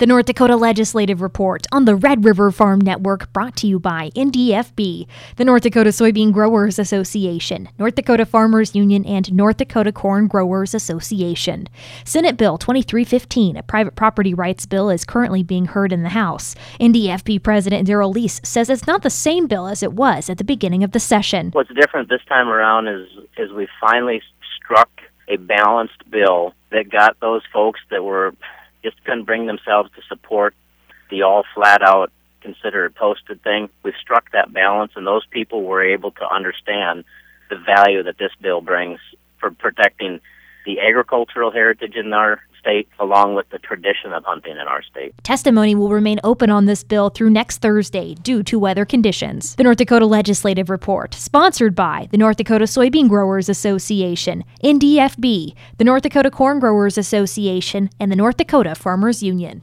The North Dakota Legislative Report on the Red River Farm Network, brought to you by NDFB, the North Dakota Soybean Growers Association, North Dakota Farmers Union, and North Dakota Corn Growers Association. Senate Bill 2315, a private property rights bill, is currently being heard in the House. NDFB President Darrell Lease says it's not the same bill as it was at the beginning of the session. What's different this time around is we finally struck a balanced bill that got those folks that just couldn't bring themselves to support the all flat-out consider it posted thing. We've struck that balance, and those people were able to understand the value that this bill brings for protecting the agricultural heritage in our state, along with the tradition of hunting in our state. Testimony will remain open on this bill through next Thursday due to weather conditions. The North Dakota Legislative Report, sponsored by the North Dakota Soybean Growers Association, NDFB, the North Dakota Corn Growers Association, and the North Dakota Farmers Union.